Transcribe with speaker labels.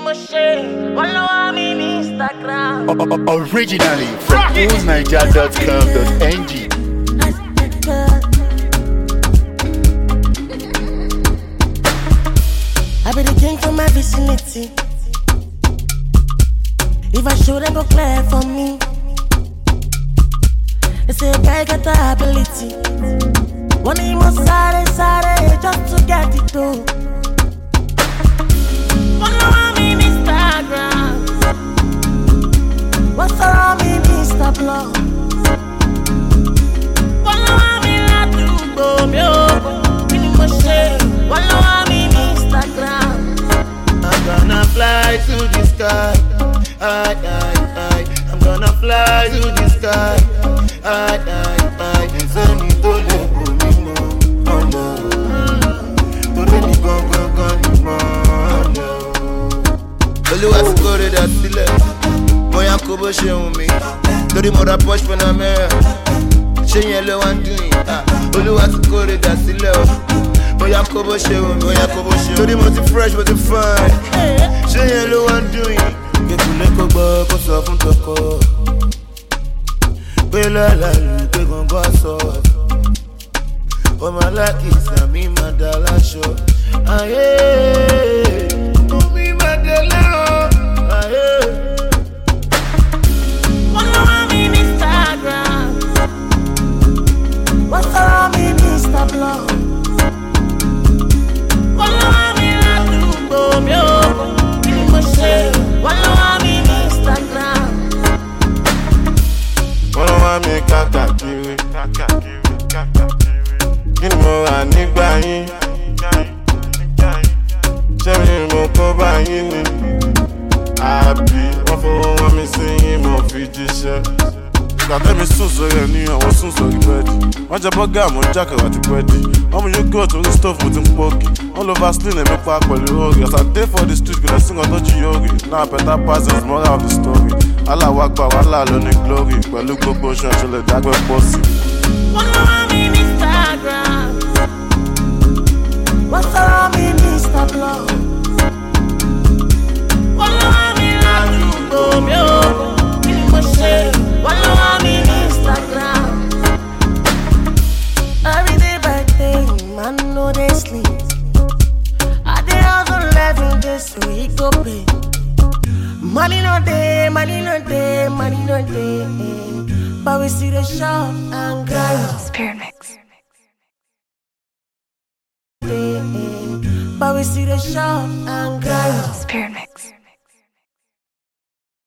Speaker 1: Originally from oozniger.com.ng.
Speaker 2: I be the king from my vicinity. If I show them go clear for me. They say a guy got the ability. One he must side just to get it through. Follow me on Instagram. What's around me, Mr. Blog? Follow me like to go, yo. Follow me on Instagram.
Speaker 3: I'm gonna fly to the sky. I'm gonna fly to the sky. Send me to the Olúwàsíkórè dá sílẹ̀, bóyá kó bó ṣe wù mí. Torí mo ra Porsche Panamera, ṣé yẹn ló wá ń dùn yìí? Olúwàsíkórè dá sílẹ̀ o, bóyá kó bó ṣe wù mí. Torí mo ti fresh, mo ti fine, ṣé yẹn ló wá ń dùn yìí? Kékulé kó gbọ́ kó sọ fún tọkọ, pé lọ́la lù pé gbọ̀ngàn sọ. Ọmọ alákìsà mi máa dá láṣọ. Mi máa dé lẹ́rọ̀.
Speaker 2: Follow me on Instagram. What's around me, Mr. Blog? Follow me like to go, yo. Follow me on Instagram.
Speaker 3: Follow me káàkiri. Kí ni mo wà nígbà yín? Ṣé mi mo kó bá yín ni? Àbí wọ́n fowó wọn mi sí yín mo fi jíṣẹ́. Ìgbàtẹ́mi sùn sórí ẹni àwọn sùn sórí bẹ́ẹ̀dì. Wọ́n jẹ bọ́gà mo ń jákàrà àti búrẹ́dì. Wọ́n mú yogurt orí stove mo ti ń pọ́ọ̀kì. Wọ́n lo Vaseline èmi pa pẹ̀lú orí. As I dey for the street kò lè sí nǹkan tó jí yóòrì. Now better passes moral of the story. Aláwọ̀ àgbà wàhálà ló ní glory. Pẹ̀lú gbogbo oṣù ẹ̀ṣọ́lẹ̀ dágbẹ́ pọ̀ sí.
Speaker 2: Follow me on Instagram. What's around me, Mr. Blog? Follow me like to go, yo. Follow me on Instagram. Every day by day, man, no they sleep. I dey hustle every day, so he go pay. Money no day, money no day, money no day. But we see the shop and grind.
Speaker 4: Spirit Mix.
Speaker 2: But we see the shop and grind.
Speaker 4: Spirit Mix.